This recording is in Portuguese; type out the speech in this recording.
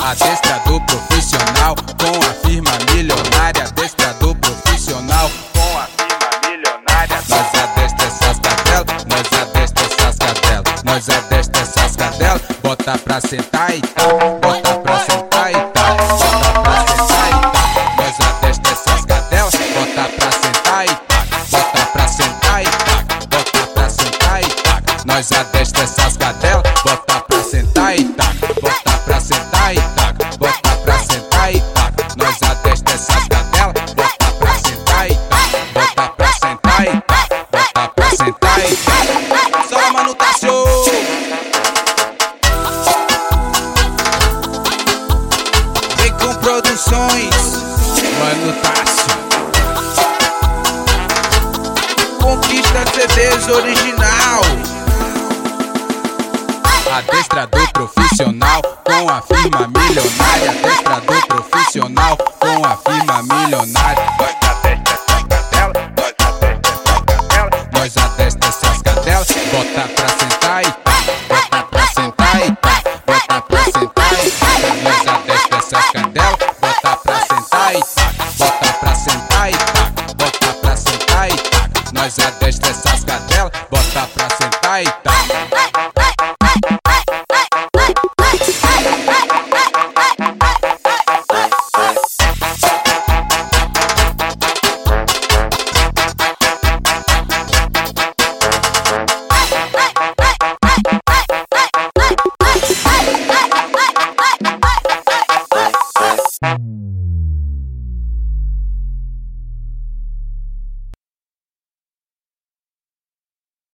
Adestrador profissional com a firma milionária. Adestrador profissional com a firma milionária. Nós adestra essas cadelas, nós adestra essas cadelas, nós adestra essas cadelas. Bota pra sentar e tá, bota pra sentar e tá, bota pra sentar e tá. Nós adestra essas cadelas, bota pra sentar e tá, bota pra sentar e tá, bota pra sentar e tá. Nós adestra essas cadelas, bota pra sentar e tá, bota pra sentar e tá, bota pra sentar e tá. Nós adestra essas cadelas, bota pra sentar e tá, bota pra sentar e tá, bota pra sentar e tá. Só Mano Tássio. Vem com produções, Mano Tássio. Conquista CDs original. Adestrador profissional com a firma milionária.